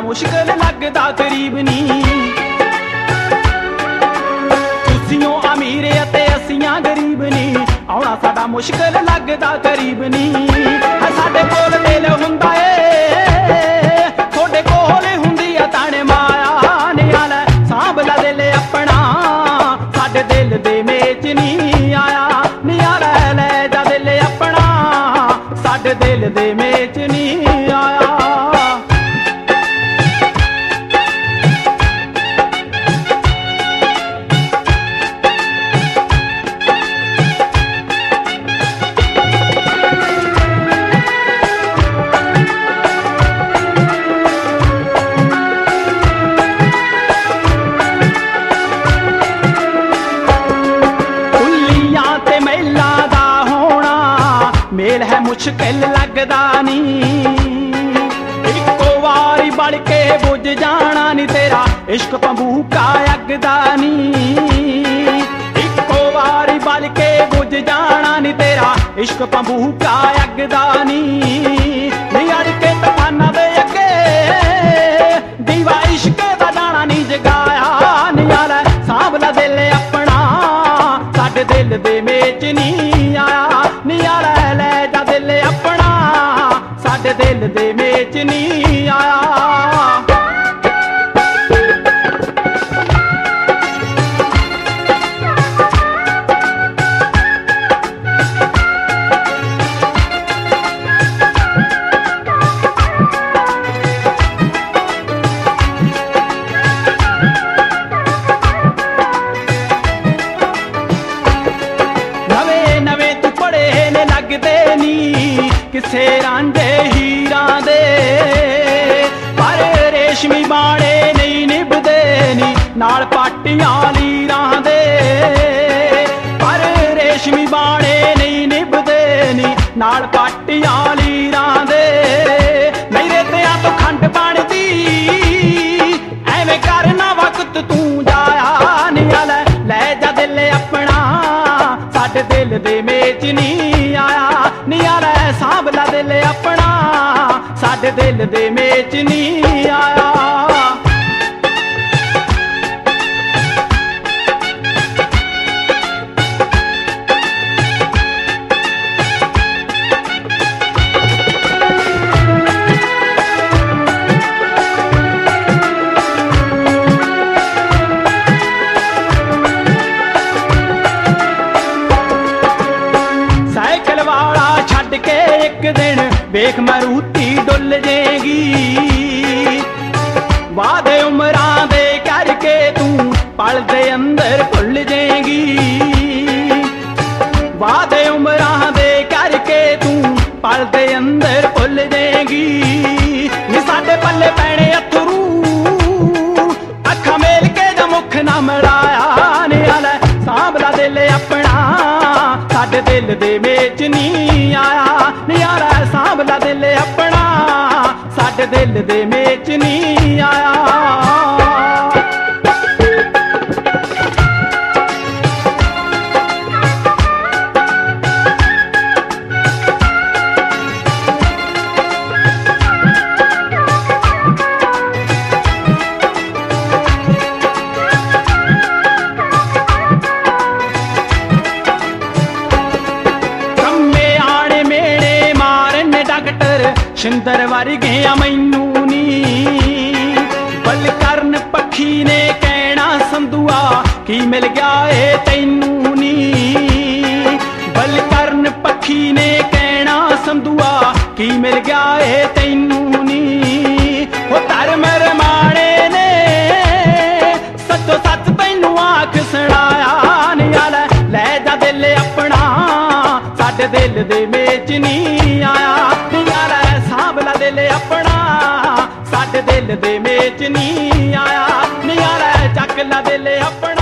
मुश्किल लगदा करीब नी। तुसीओ अमीर अते असीं गरीब नी, आउणा साडा मुश्किल लगदा करीब नी। साडे कोल दिल हुंदा ए, थोड़े कोल हुंदी आ ताने माया। नियाला सांभ ला दिल अपना, साडे दिल दे मेच नी आया। नियाला लै जा दिल अपना, साडे दिल दे मेच नी आया। मेल है मुश्किल लगदा नी, इक्को वारी बड़ के बुझ जाना नी तेरा इश्क भंबूका अगदा नी। इक्को वारी बड़ के बुझ जाना नी तेरा इश्क भंबूका अगदा नी। अड़ के तफाना दे अगे दीवा इश्क दा जाना नी जगाया। नियाला सांभ ला दिल अपना, साडे दिल दे मेच नी आया। नियाला लै जा दिल अपना, साडे दिल दे मेच नी आया। किसे रांझे हीरां दे पर रेशमी बाणे नहीं निभदे नी, नाल पाटियां लीरां दे। पर रेशमी बाणे नहीं निभदे नी, नाल पाटियां लीरां दे। नहीं रेतियां तो खंड बनदी, एवें करना वक्त तू जाया। नियाला लै जा दिल अपना, साडे दिल दे मेच नी आया। नियाला सांभ ला दिल अपना, साडे दिल दे मेच नी आया। साइकिल वाला छड्ड के एक दिन वेख मरूती डुल जेगी। वादे उमरां दे करके तू पल दे अंदर भुल जेगी। वादे उमरां दे करके तू पल दे अंदर भुल जेगी। नी साडे पल्ले पैणे अथरू, अखां मेल के जा मुख ना मिलाया। नियाला सांभ ला दिल अपना, साडे दिल दे मेच नी आया। नियाला सांभ ला दिल अपना, साडे दिल दे मेच नी आया। शिंदर वर्गे मैनू नी, बलकरन पक्षी ने कहना संधुआ की मिल गया है तैनू नी। बलकरन पक्षी ने कहना संधुआ की मिल गया है तैनू नी। वो धर्म रमाणे ने सचो सच तैनू आख सुनाया। नियाला लै जा दिल अपना, साडे दिल दे मेच नी आया। नियाला सांभ ला दिल अपना, साडे दिल दे मेच नी आया। नियाला चक ला दिल अपना।